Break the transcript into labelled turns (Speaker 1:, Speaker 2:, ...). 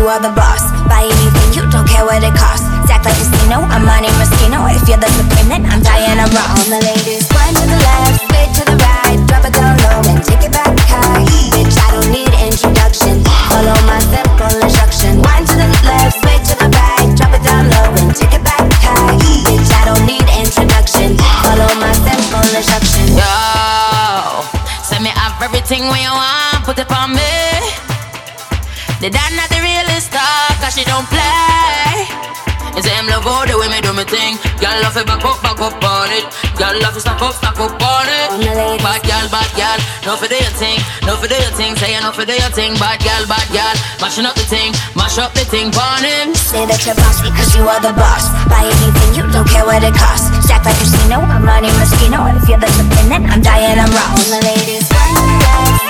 Speaker 1: you are the boss. Buy anything, you don't care what it costs. Act like casino, I'm Monte Moschino. If you're the supreme, then I'm Diana Ross. All the ladies, one to the left, straight to the right. Drop it down low and take it back high. Bitch, I don't need introduction. Follow my simple instruction. One to the left, straight to the right. Drop it down low and take it back high. Bitch, I don't need introduction. Follow my simple instruction.
Speaker 2: Yo, send me have everything when you want, put it on me. The dad not the realest star, cause she don't play. You say him love all the way me do me thing. Girl love it back up on it. Girl love it stack up on it. Bad girl, no for do your thing, no for do your thing. Say no for do your thing. Bad girl, mashing up the thing, mash up the thing, burn him.
Speaker 1: Say that you're boss because you are the boss. Buy anything, you don't care what it costs. Act like casino, I'm Monte Moschino. If you're the supreme, then I'm Diana Ross. All the ladies, one to the left,